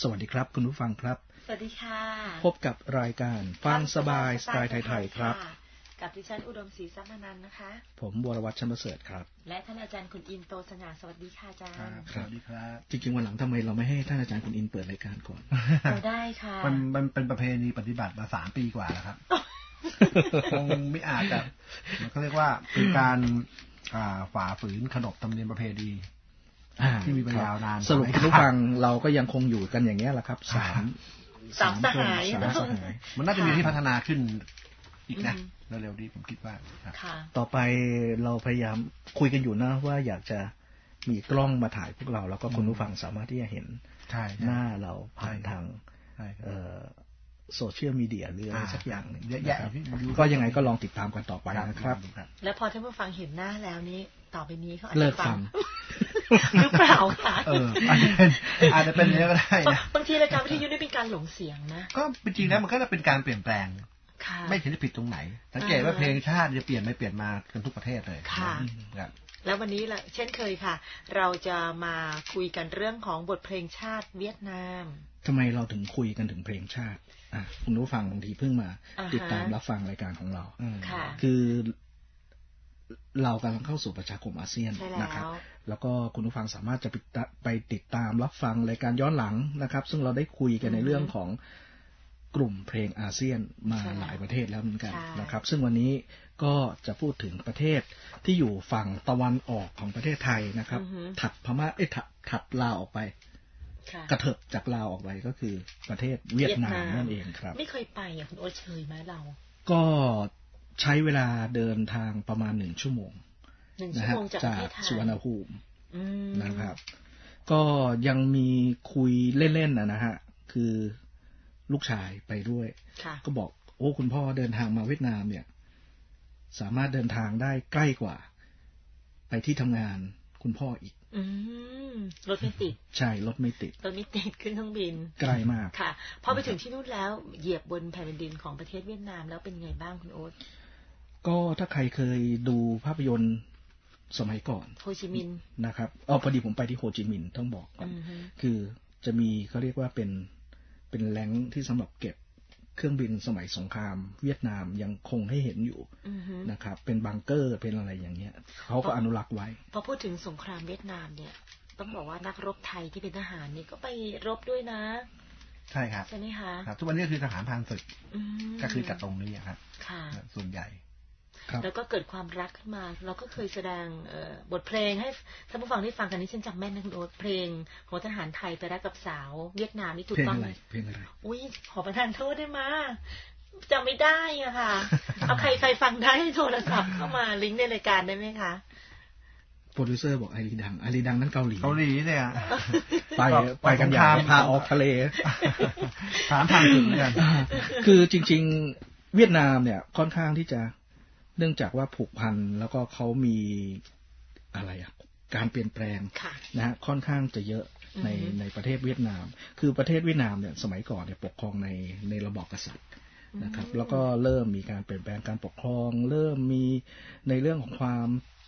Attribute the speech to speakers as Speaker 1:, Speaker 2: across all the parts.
Speaker 1: สวัสดีครับคุณผู้ฟังครับ
Speaker 2: สวัสดีค่ะ
Speaker 1: พบกับรายการฟังสบายสไตล์ไทยๆครับ
Speaker 2: กับดิฉันอุดมศรีทรัพย์อนันต์นะคะ
Speaker 1: ผมวรวัฒน์ชัมประเสริฐครับ
Speaker 2: และท่านอาจารย์คุณอินโตสง่าสวัสดีค่ะอาจารย์
Speaker 3: สวัสดีครับ
Speaker 1: จริงๆวันหลังทำไมเราไม่ให้ท่านอาจารย์คุณอินเปิดรายการก่อน
Speaker 2: ได้ค่ะ
Speaker 3: มันเป็นประเพณีปฏิบัติมา3 ปีกว่าแล้วครับคงไม่อาจจะเขาเรียกว่าเป็นการฝ่าฝืนขนบธรรมเนียมประเพณีที่มีมายาวนาน
Speaker 1: สรุปคุณผู้ฟังเราก็ยังคงอยู่กันอย่างนี้แหละครับสาม
Speaker 2: สหาย
Speaker 3: มันน่าจะมีที่พัฒนาขึ้นอีกนะเร็วๆนี้ผมคิดว่า
Speaker 1: ต่อไปเราพยายามคุยกันอยู่นะว่าอยากจะมีกล้องมาถ่ายพวกเราแล้วก็คุณผู้ฟังสามารถที่จะเห็นหน้าเราผ่านทางโซเชียลมีเดียหรืออะไรสักอย่างนึงก็ยังไงก็ลองติดตามกันต่อไปนะครับ
Speaker 2: แล้วพอท่านผู้ฟังเห็นหน้าแล้วนี้ต่อไปนี้เขา
Speaker 1: เลิกฟัง
Speaker 2: หรือเปล่าคะ
Speaker 3: อาจจะเป็นอย่างนี้ก็ได้นะ
Speaker 2: บางทีรายการวิทยุนี่เป็นการหลงเสียงนะ
Speaker 3: ก็จริงๆแล้วมันก็จะเป็นการเปลี่ยนแปลงไม่เห็นจะผิดตรงไหนสังเกตว่าเพลงชาติจะเปลี่ยนไม่เปลี่ยนมากันทุกประเทศเลย
Speaker 2: ค่ะแล้ววันนี้เช่นเคยค่ะเราจะมาคุยกันเรื่องของบทเพลงชาติเวียดนาม
Speaker 1: ทำไมเราถึงคุยกันถึงเพลงชาติคุณผู้ฟังบางทีเพิ่งมาติดตามรับฟังรายการของเราคือเรากำลังเข้าสู่ประชาคมอาเซียนนะครับแล้วก็คุณผู้ฟังสามารถจะไปติดตามรับฟังรายการย้อนหลังนะครับซึ่งเราได้คุยกันในเรื่องของกลุ่มเพลงอาเซียนมาหลายประเทศแล้วเหมือนกันนะครับซึ่งวันนี้ก็จะพูดถึงประเทศที่อยู่ฝั่งตะวันออกของประเทศไทยนะครับถัดพม่าถัดลาวออกไปกระเถิบจากลาวออกไปก็คือประเทศเวียดนามนั่นเองครับ
Speaker 2: ไม่เคยไปคุณโอ๊ตเคยไหมเรา
Speaker 1: ก็ใช้เวลาเดินทางประมาณ1 ชั่วโมง
Speaker 2: นะฮะ
Speaker 1: จากสุวรรณภูมินะครับก็ยังมีคุยเล่นๆนะฮะคือลูกชายไปด้วยก็บอกโอ้คุณพ่อเดินทางมาเวียดนามเนี่ยสามารถเดินทางได้ใกล้กว่าไปที่ทำงานคุณพ่ออีก
Speaker 2: รถไม่ติด
Speaker 1: ใช่รถไม่ติด
Speaker 2: ขึ้นเครื่องบิน
Speaker 1: ใกล้มาก
Speaker 2: ค่ะพอไปถึงที่นู่นแล้วเหยียบบนแผ่นดินของประเทศเวียดนามแล้วเป็นไงบ้างคุณโอ๊ต
Speaker 1: ก็ถ้าใครเคยดูภาพยนตร์สมัยก่อน
Speaker 2: โฮจิมินห์
Speaker 1: นะครับพอดีผมไปที่โฮจิมินห์ต้องบอกก่อนคือจะมีเขาเรียกว่าเป็นแหล่งที่สำหรับเก็บเครื่องบินสมัยสงครามเวียดนามยังคงให้เห็นอยู่นะครับเป็นบังเกอร์เป็นอะไรอย่างเงี้ยเขาก็อนุรักษ์ไว้
Speaker 2: พอพูดถึงสงครามเวียดนามเนี่ยต้องบอกว่านักรบไทยที่เป็นทหารนี่ก็ไปรบด้วยนะ
Speaker 3: ใช่ครับ
Speaker 2: ใช่ไหมคะ
Speaker 3: ครับทุกวันนี้คือทหารพรานศึกก็คือจากตรงนี้ครับส่วนใหญ่
Speaker 2: แล้วก็เกิดความรักขึ้นมาเราก็เคยแสดงบทเพลงให้ท่านผู้ฟังได้ฟังกันนี่ฉันจำแม่นนะคุณโอ๊ตเพลงของทหารไทยไปรักกับสาวเวียดนามนี่ถูกต้อง
Speaker 1: เพลงอะไร
Speaker 2: อุ้ยขอประทานโทษได้มาจำไม่ได้อะค่ะเอาใครฟังได้โทรศัพท์เข้ามาลิงก์ในรายการได้ไหมคะ
Speaker 1: โปรดิวเซอร์บอกไอรีดังนั้นเกาหลี
Speaker 3: เนี่ย
Speaker 1: ไปกันยามพาออกทะเล
Speaker 3: ถามทางถึงเหมือนกัน
Speaker 1: คือจริงๆเวียดนามเนี่ยค่อนข้างที่จะเนื่องจากว่าผูกพันแล้วก็เขามีอะไรการเปลี่ยนแปลงนะฮะค่อนข้างจะเยอะในประเทศเวียดนามคือประเทศเวียดนามเนี่ยสมัยก่อนเนี่ยปกครองในระบอบกษัตริย์นะครับแล้วก็เริ่มมีการเปลี่ยนแปลงการปกครองเริ่มมีในเรื่องของความ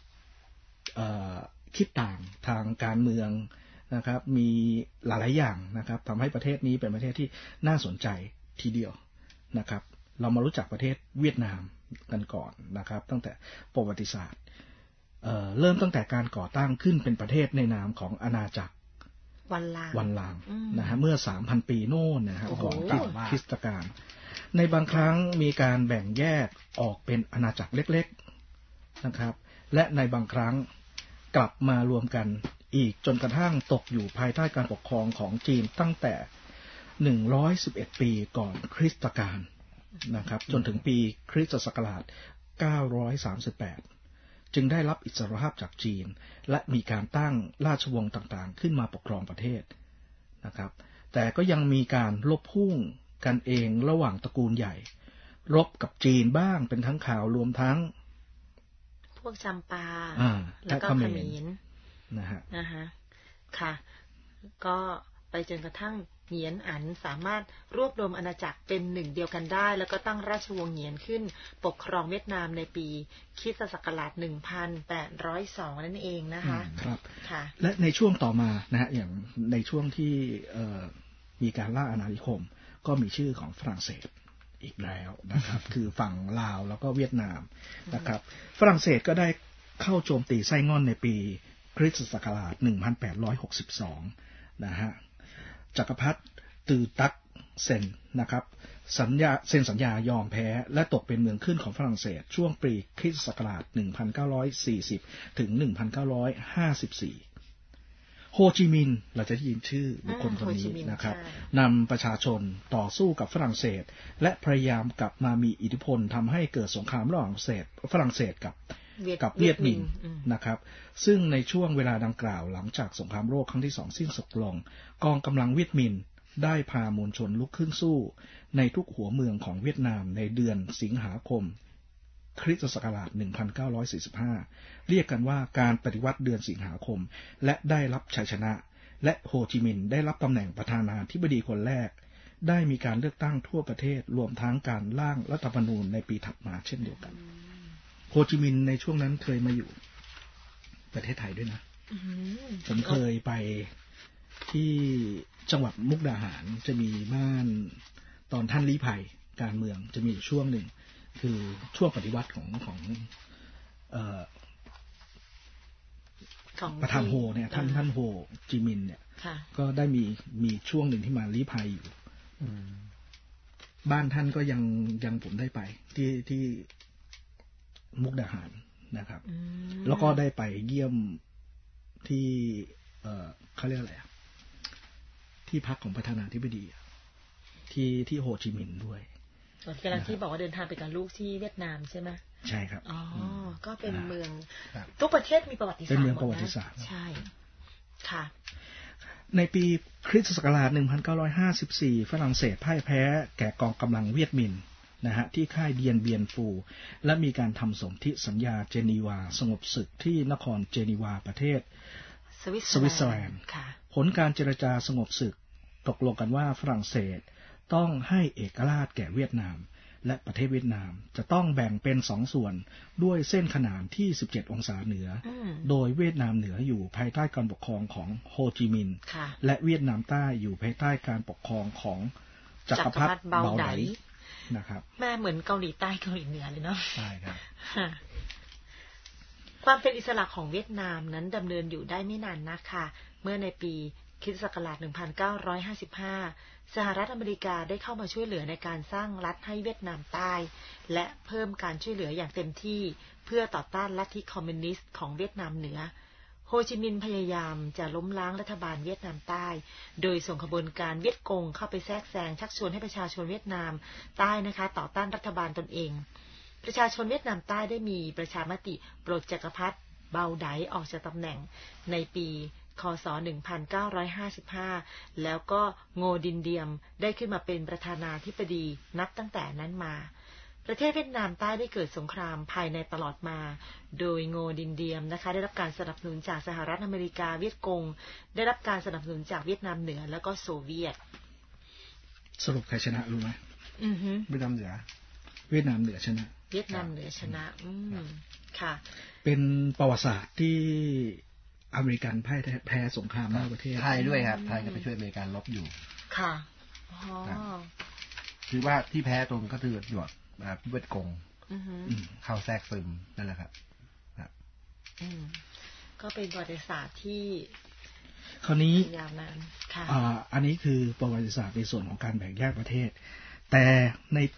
Speaker 1: คิดต่างทางการเมืองนะครับมีหลายๆอย่างนะครับทำให้ประเทศนี้เป็นประเทศที่น่าสนใจทีเดียวนะครับเรามารู้จักประเทศเวียดนามกันก่อนนะครับตั้งแต่ประวัติศาสตร์เริ่มตั้งแต่การก่อตั้งขึ้นเป็นประเทศในนามของอาณาจักรวันลางนะฮะเมื่อ 3,000 ปีโน่นนะฮะก่อนคริสตกาลในบางครั้งมีการแบ่งแยกออกเป็นอาณาจักรเล็กๆนะครับและในบางครั้งกลับมารวมกันอีกจนกระทั่งตกอยู่ภายใต้การปกครองของจีนตั้งแต่111ปีก่อนคริสตกาลนะครับจนถึงปีคริสตศักราช938จึงได้รับอิสรภาพจากจีนและมีการตั้งราชวงศ์ต่างๆขึ้นมาปกครองประเทศนะครับแต่ก็ยังมีการลบพุ่งกันเองระหว่างตระกูลใหญ่รบกับจีนบ้างเป็นทั้งข่าวรวมทั้ง
Speaker 2: พวกจำปาแล้วก็เขมร
Speaker 1: นะฮะ
Speaker 2: ค่ะก็ไปจนกระทั่งเหงียนอันสามารถรวบรวมอาณาจักรเป็นหนึ่งเดียวกันได้แล้วก็ตั้งราชวงศ์เหงียนขึ้นปกครองเวียดนามในปีคริสตศักราช1802นั่นเองนะคะ
Speaker 1: ครับค่ะและในช่วงต่อมานะฮะอย่างในช่วงที่มีการล่าอาณานิคมก็มีชื่อของฝรั่งเศสอีกแล้วนะครับ คือฝั่งลาวแล้วก็เวียดนามนะครับฝรั่งเศสก็ได้เข้าโจมตีไส้ง่อนในปีคริสตศักราช 1862 นะฮะจักรพรรดิตือตักเซ็นนะครับเซ็นสัญญายอมแพ้และตกเป็นเมืองขึ้นของฝรั่งเศสช่วงปีคริสตศักราช 1940 ถึง 1954 โฮจิมินห์เราจะได้ยินชื่อบุคคลคนนี้นะครับนำประชาชนต่อสู้กับฝรั่งเศสและพยายามกลับมามีอิทธิพลทำให้เกิดสงครามระหว่างฝรั่งเศสกับเวียดมินห์นะครับซึ่งในช่วงเวลาดังกล่าวหลังจากสงครามโลกครั้งที่2สิ้นสุดลงกองกำลังเวียดมินห์ได้พามวลชนลุกขึ้นสู้ในทุกหัวเมืองของเวียดนามในเดือนสิงหาคมคริสตศักราช 1945 เรียกกันว่าการปฏิวัติเดือนสิงหาคมและได้รับชัยชนะและโฮจิมินห์ได้รับตำแหน่งประธานาธิบดีคนแรกได้มีการเลือกตั้งทั่วประเทศรวมทั้งการร่างรัฐธรรมนูญในปีถัดมาเช่นเดียวกันโฮจิมินห์ในช่วงนั้นเคยมาอยู่ประเทศไทยด้วยนะผมเคยไปที่จังหวัดมุกดาหารจะมีบ้านตอนท่านลี้ภัยการเมืองจะมีช่วงหนึ่งคือช่วงปฏิวัติของประธานโฮเนี่ยท่านโฮจิมินห์เนี่ยก็ได้มีช่วงหนึ่งที่มาลี้ภัยอยู่บ้านท่านก็ยังผมได้ไปที่มุกดาหารนะครับแล้วก็ได้ไปเยี่ยมที่เขาเรียกอะไรที่พักของประธานาธิบดีที่โฮจิมินห์ด้วย
Speaker 2: กำลังที่บอกว่าเดินทางไปกับลูกที่เวียดนามใช่ไหม
Speaker 1: ใช่ครับ
Speaker 2: อ๋อก็เป็นเมืองทุกประเทศมีประวัติศาสตร์
Speaker 1: เป็นเมืองประวัติศาสตร์
Speaker 2: ใช่ค่ะ
Speaker 1: ในปีคริสตศักราช 1954 ฝรั่งเศสพ่ายแพ้แก่กองกำลังเวียดมินห์นะฮะที่ค่ายเดียนเบียนฟูและมีการทำสนธิสัญญาเจนีวาสงบศึกที่นครเจนีวาประเทศสวิตเซอร์แลนด์ผลการเจรจาสงบศึกตกลงกันว่าฝรั่งเศสต้องให้เอกราชแก่เวียดนามและประเทศเวียดนามจะต้องแบ่งเป็น2ส่วนด้วยเส้นขนานที่17องศาเหนือโดยเวียดนามเหนืออยู่ภายใต้การปกครองของโฮจิมินห์และเวียดนามใต้อยู่ภายใต้การปกครองของจักรพรรดิเบาไดนะครับ
Speaker 2: แม่เหมือนเกาหลีใต้เกาหลีเหนือเลยเนาะ
Speaker 3: ใช่ครับ
Speaker 2: ความเป็นอิสระของเวียดนามนั้นดำเนินอยู่ได้ไม่นานนักค่ะเมื่อในปีคริสตศักราช 1955 สหรัฐอเมริกาได้เข้ามาช่วยเหลือในการสร้างรัฐให้เวียดนามใต้และเพิ่มการช่วยเหลืออย่างเต็มที่เพื่อต่อต้านลัทธิคอมมิวนิสต์ของเวียดนามเหนือโฮจิมินห์พยายามจะล้มล้างรัฐบาลเวียดนามใต้โดยส่งขบวนการเวียดกงเข้าไปแทรกแซงชักชวนให้ประชาชนเวียดนามใต้นะคะต่อต้านรัฐบาลตนเองประชาชนเวียดนามใต้ได้มีประชามติปลดจักรพรรดิเบาไดออกจากตำแหน่งในปีค.ศ. 1955 แล้วก็โงดินเดียมได้ขึ้นมาเป็นประธานาธิบดีนับตั้งแต่นั้นมาประเทศเวียดนามใต้ได้เกิดสงครามภายในตลอดมาโดยโงดินเดียมนะคะได้รับการสนับสนุนจากสหรัฐอเมริกาเวียดกงได้รับการสนับสนุนจากเวียดนามเหนือแล้วก็โซเวียต
Speaker 1: สรุปใครชนะรู้ไหม
Speaker 3: เวียดนามเหนือ
Speaker 1: เวียดนามเหนือชนะ
Speaker 2: เวียดนามเหนือชนะค่ะ
Speaker 1: เป็นประวัติศาสตร์ที่อเมริกันแพ้สงครามนอกประเทศ
Speaker 3: ไทยด้วยครับไทยก็ไปช่วยอเมริกันรบอยู่
Speaker 2: ค่ะ
Speaker 3: คือว่าที่แพ้ตรงก็คือหยดเวียดกงเข้าแทรกซึมนั่นแหละครับ
Speaker 2: ก็เป็นประวัติศาสตร์ที่
Speaker 1: คราวนี้
Speaker 2: ยาวนานค่ะ
Speaker 1: อันนี้คือประวัติศาสตร์ในส่วนของการแบ่งแยกประเทศแต่ในปี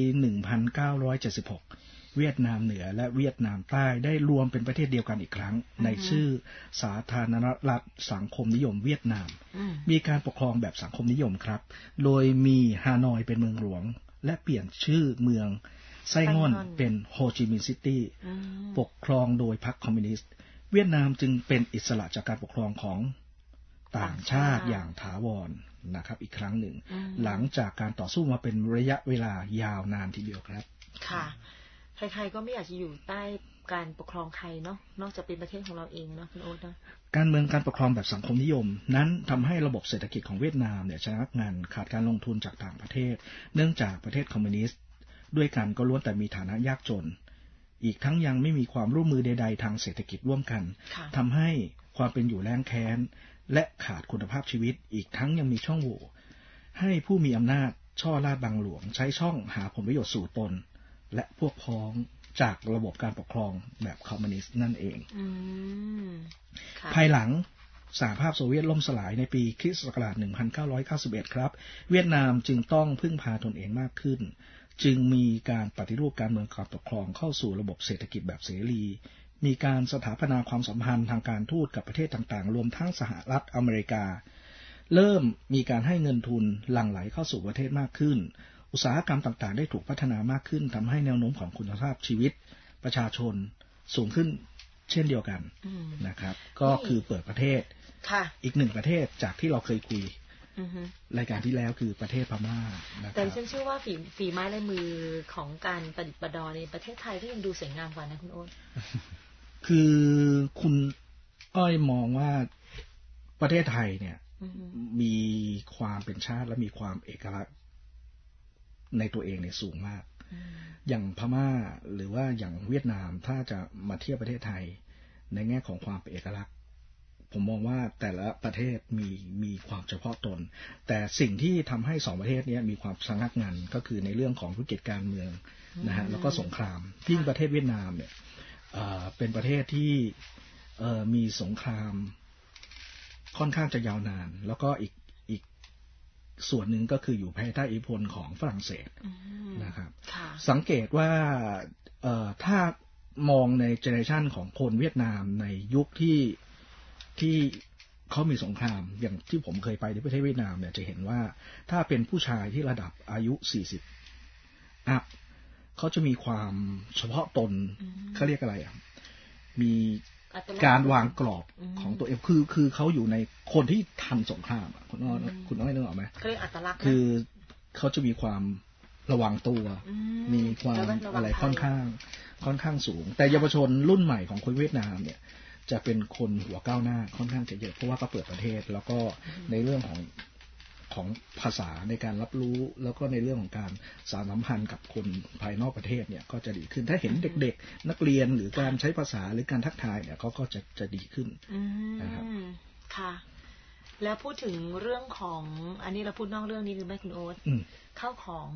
Speaker 1: 1976เวียดนามเหนือและเวียดนามใต้ได้รวมเป็นประเทศเดียวกันอีกครั้งในชื่อสาธารณรัฐสังคมนิยมเวียดนามมีการปกครองแบบสังคมนิยมครับโดยมีฮานอยเป็นเมืองหลวงและเปลี่ยนชื่อเมืองไส้ง่อนเป็นโฮจิมินห์ซิตี้ปกครองโดยพรรคคอมมิวนิสต์เวียดนามจึงเป็นอิสระจากการปกครองของต่างชาติอย่างถาวรนะครับอีกครั้งหนึ่งหลังจากการต่อสู้มาเป็นระยะเวลายาวนานทีเดียวครับ
Speaker 2: ค่ะใครๆก็ไม่อยากจะอยู่ใต้การปกครองใครเนาะนอกจากเป็นประเทศของเราเองเนาะคุณโอ๊ตนะ
Speaker 1: การเมืองการปกครองแบบสังคมนิยมนั้นทำให้ระบบเศรษฐกิจของเวียดนามเนี่ยชะงักงันขาดการลงทุนจากต่างประเทศเนื่องจากประเทศคอมมิวนิสต์ด้วยกันก็ล้วนแต่มีฐานะยากจนอีกทั้งยังไม่มีความร่วมมือใดๆทางเศรษฐกิจร่วมกันทำให้ความเป็นอยู่แล้งแค้นและขาดคุณภาพชีวิตอีกทั้งยังมีช่องโหว่ให้ผู้มีอำนาจช่อราชบังหลวงใช้ช่องหาผลประโยชน์สู่ตนและพวกพ้องจากระบบการปกครองแบบคอมมิวนิสต์นั่นเองภายหลังสหภาพโซเวียตล่มสลายในปีค.ศ. 1991 ครับเวียดนามจึงต้องพึ่งพาตนเองมากขึ้นจึงมีการปฏิรูปการเมืองการปกครองเข้าสู่ระบบเศรษฐกิจแบบเสรีมีการสถาปนาความสัมพันธ์ทางการทูตกับประเทศต่างๆรวมทั้งสหรัฐอเมริกาเริ่มมีการให้เงินทุนหลั่งไหลเข้าสู่ประเทศมากขึ้นอุตสาหกรรมต่างๆได้ถูกพัฒนามากขึ้นทำให้แนวโน้มของคุณภาพชีวิตประชาชนสูงขึ้นเช่นเดียวกันนะครับก็คือเปิดประเทศอีกหนึ่งประเทศจากที่เราเคยคุยรายการที่แล้วคือประเทศพม่า
Speaker 2: แต่ฉันเชื่อว่าฝีไม้ลายมือของการประดิษฐ์ประดอยในประเทศไทยก็ยังดูสวยงามกว่านะคุณโอ๊ต
Speaker 1: คือคุณอ้อยมองว่าประเทศไทยเนี่ยมีความเป็นชาติและมีความเอกลักษณ์ในตัวเองเนี่ยสูงมากอย่างพม่าหรือว่าอย่างเวียดนามถ้าจะมาเทียบประเทศไทยในแง่ของความเป็นเอกลักษณ์ผมมองว่าแต่ละประเทศมีความเฉพาะตนแต่สิ่งที่ทำให้สองประเทศนี้มีความสงัดงันก็คือในเรื่องของธุรกิจการเมืองนะฮะแล้วก็สงครามยิ่งประเทศเวียดนามเนี่ยเป็นประเทศที่มีสงครามค่อนข้างจะยาวนานแล้วก็อีกส่วนหนึ่งก็คืออยู่ภายใต้อิทธิพลของฝรั่งเศสนะครับสังเกตว่าถ้ามองในเจเนอเรชันของคนเวียดนามในยุคที่เขามีสงครามอย่างที่ผมเคยไปที่ประเทศเวียดนามเนี่ยจะเห็นว่าถ้าเป็นผู้ชายที่ระดับอายุ40อัพเขาจะมีความเฉพาะตนเขาเรียกอะไรอ่ะมีการวางกรอบของตัวเองคือเขาอยู่ในคนที่ทันสงครามคุณน้อยนึกออกไหม
Speaker 2: เขาเรียกอัตลักษณ์
Speaker 1: คือเขาจะมีความระวังตัวมีความอะไรค่อนข้างสูงแต่เยาวชนรุ่นใหม่ของคนเวียดนามเนี่ยจะเป็นคนหัวก้าวหน้าค่อนข้างจะเยอะเพราะว่าเขาเปิดประเทศแล้วก็ในเรื่องของภาษาในการรับรู้แล้วก็ในเรื่องของการสานสัมพันธ์กับคนภายนอกประเทศเนี่ยก็จะดีขึ้นถ้าเห็นเด็กๆนักเรียนหรือการใช้ภาษาหรือการทักทายเนี่ยเขาก็จะดีขึ้นนะครับ
Speaker 2: ค่ะแล้วพูดถึงเรื่องของอันนี้เราพูดนอกเรื่องนี้หรือไม่คุณโอ๊ตข้าวของ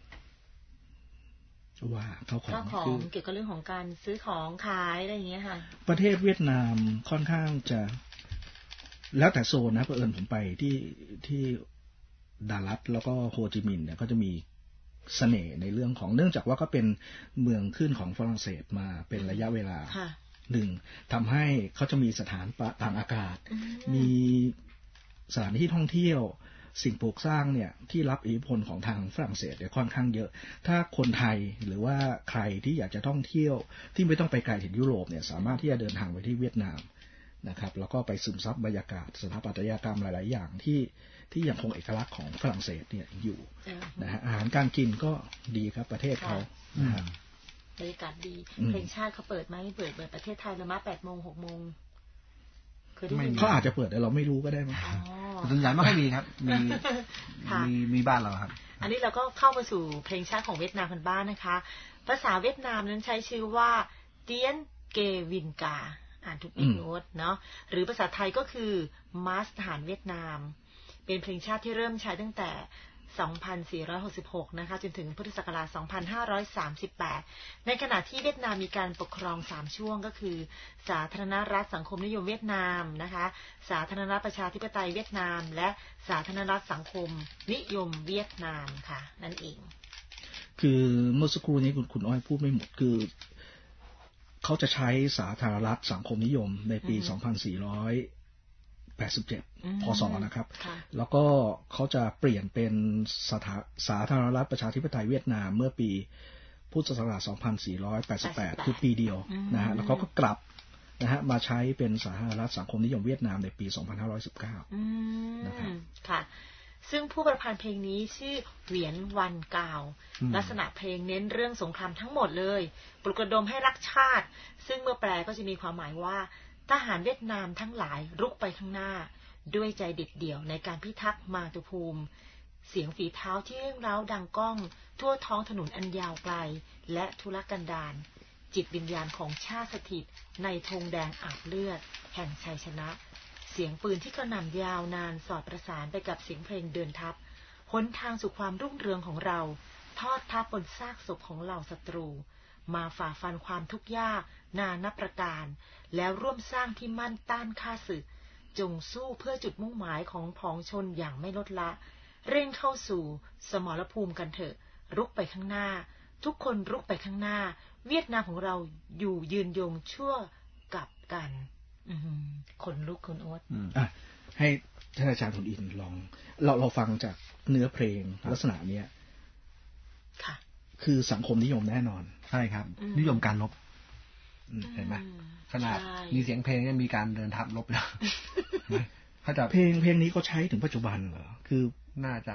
Speaker 1: ว่าข้าว
Speaker 2: ของเกี่ยวกับเรื่องของการซื้อของขายอะไรอย่างเงี้ยค่ะ
Speaker 1: ประเทศเวียดนามค่อนข้างจะแล้วแต่โซนนะเผอิญผมไปที่ดาลัสแล้วก็โฮจิมินห์เนี่ยก็จะมีเสน่ห์ในเรื่องของเนื่องจากว่าก็เป็นเมืองขึ้นของฝรั่งเศสมาเป็นระยะเวลาหนึ่งทำให้เขาจะมีสถานทางอากาศมีสถานที่ท่องเที่ยวสิ่งปลูกสร้างเนี่ยที่รับอิทธิพลของทางฝรั่งเศสเนี่ยค่อนข้างเยอะถ้าคนไทยหรือว่าใครที่อยากจะท่องเที่ยวที่ไม่ต้องไปไกลถึงยุโรปเนี่ยสามารถที่จะเดินทางไปที่เวียดนามนะครับแล้วก็ไปซึมซับบรรยากาศสถาปัตยกรรมหลายๆอย่างที่ยังคงเอกลักษณ์ของฝรั่งเศสเนี่ยอยู่นะฮะอาหารการกินก็ดีครับประเทศเขา
Speaker 2: บรรยากาศดีเพลงชาติเขาเปิดไหมเปิดประเทศไทยละมา 8:00 6:00
Speaker 1: เขาอาจจะเปิดแต่เราไม่รู้ก็ได้มั้ง
Speaker 3: ส่วนใหญ่ไม่ค่อยมีครับมีบ้านเราครับ
Speaker 2: อันนี้เราก็เข้ามาสู่เพลงชาติของเวียดนามกันบ้างนะคะภาษาเวียดนามนั้นใช้ชื่อว่าเตียนเกวินกาอ่านถูกไหมโน้ตเนาะหรือภาษาไทยก็คือมาสทหารเวียดนามเป็นเพลงชาติที่เริ่มใช้ตั้งแต่2466นะคะจนถึงพุทธศักราช2538ในขณะที่เวียดนามมีการปกครอง3ช่วงก็คือสาธารณรัฐสังคมนิยมเวียดนามนะคะสาธารณรัฐประชาธิปไตยเวียดนามและสาธารณรัฐสังคมนิยมเวียดนามค่ะนั่นเอง
Speaker 1: คือเมื่อสักครู่นี้คุณอ้อยพูดไม่หมดคือเขาจะใช้สาธารณรัฐสังคมนิยมในปี2487พ.ศ.นะครับแล้วก็เขาจะเปลี่ยนเป็นสาธารณรัฐประชาธิปไตยเวียดนามเมื่อปีพุทธศักราช2488คือปีเดียวนะฮะแล้วเขาก็กลับนะฮะมาใช้เป็นสาธารณรัฐสังคมนิยมเวียดนามในปี2519
Speaker 2: นะครับค่ะซึ่งผู้ประพันธ์เพลงนี้ชื่อเหวียนวันกาวลักษณะเพลงเน้นเรื่องสงครามทั้งหมดเลยปลุกระดมให้รักชาติซึ่งเมื่อแปลก็จะมีความหมายว่าทหารเวียดนามทั้งหลายรุกไปข้างหน้าด้วยใจเด็ดเดี่ยวในการพิทักษ์มาตุภูมิเสียงฝีเท้าที่เร่งเร้าดังก้องทั่วท้องถนนอันยาวไกลและทุรกันดารจิตวิญญาณของชาติสถิตในธงแดงอาบเลือดแห่งชัยชนะเสียงปืนที่กระหน่ำยาวนานสอดประสานไปกับเสียงเพลงเดินทัพหนทางสู่ความรุ่งเรืองของเราทอดทับบนซากศพของเหล่าศัตรูมาฝ่าฟันความทุกข์ยากนานับประการแล้วร่วมสร้างที่มั่นต้านข้าศึกจงสู้เพื่อจุดมุ่งหมายของผองชนอย่างไม่ลดละเร่งเข้าสู่สมรภูมิกันเถอะรุกไปข้างหน้าทุกคนรุกไปข้างหน้าเวียดนามของเราอยู่ยืนยงชั่วกับกันคนลุกคนโอ๊ต
Speaker 1: ให้ท่านอาจารย์ทุนอินลองเราฟังจากเนื้อเพลงลักษณะเนี้ย
Speaker 2: ค่ะ
Speaker 1: คือสังคมนิยมแน่นอน
Speaker 3: ใช่ครับนิยมการรบเห็นไหมขนาดมีเสียงเพลงยังมีการเดินทัพรบแล้วเขาจะ
Speaker 1: เพลงนี้ก็ใช้ถึงปัจจุบันเหรอคือ
Speaker 3: น่าจะ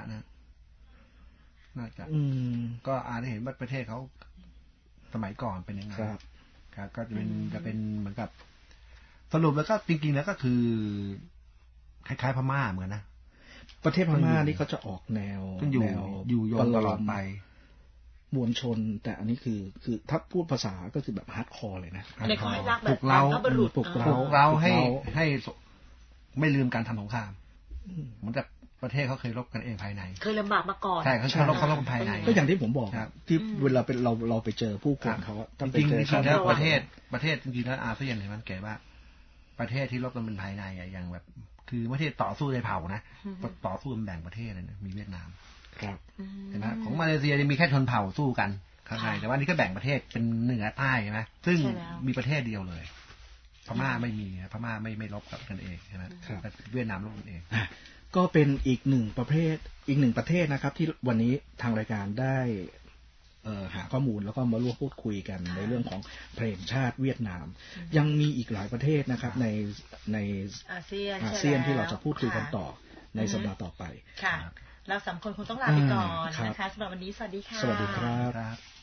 Speaker 3: ก็อ่านให้เห็นว่าประเทศเขาสมัยก่อนเป็นยังไงครับก็จะเป็นเหมือนกับสรุปแล้วก็จริงๆแล้วก็คือคล้ายๆพม่าเหมือนนะ
Speaker 1: ประเทศพม่านี่เขาจะออกแนว
Speaker 3: อยู่ยงตลอดไป
Speaker 1: มวลชนแต่อันนี้คือถ้าพูดภาษาก็คือแบบฮาร์ดคอร์เลยนะ
Speaker 2: ในข้อให้รักแบบ
Speaker 3: ปลุกเราให้ไม่ลืมการทำสงครามเหมือนกับประเทศเขาเคยรบกันเองภายใน
Speaker 2: เคยลำบากมาก่อน
Speaker 3: ใช่เขารบกันภายใน
Speaker 1: ก็อย่างที่ผมบอกที่เวลาเป็นเราไปเจอผู้คนเขา
Speaker 3: จริงๆแล้วประเทศจริงๆแล้วอาเซียนเห็นมันแก่ว่าประเทศที่รบกันเป็นภายในอย่างแบบคือประเทศต่อสู้ในเผ่านะต่อสู้กันแบ่งประเทศเลยนะมีเวียดนาม
Speaker 1: ครับ
Speaker 3: เห็นไหมของมาเลเซียมีแค่ชนเผ่าสู้กันข้างในแต่ว่านี่ก็แบ่งประเทศเป็นเหนือใต้ใช่ไหมซึ่งมีประเทศเดียวเลยพม่าไม่มีพม่าไม่รบกันเองใช่ไหมแต่เวียดนามรบกันเอง
Speaker 1: ก็เป็นอีกหนึ่งประเทศนะครับที่วันนี้ทางรายการได้หาข้อมูลแล้วก็มาร่วมพูดคุยกันในเรื่องของเพลงชาติเวียดนามยังมีอีกหลายประเทศนะครับใน
Speaker 2: อาเซียน
Speaker 1: ที่เราจะพูดคุยกันต่อในสัปดาห์ต่อไป
Speaker 2: ค่ะเรา3 คนคงต้องลาไปก่อนนะคะสำหรับวันนี้สวัสดีค่ะ
Speaker 1: สวัสดีครับ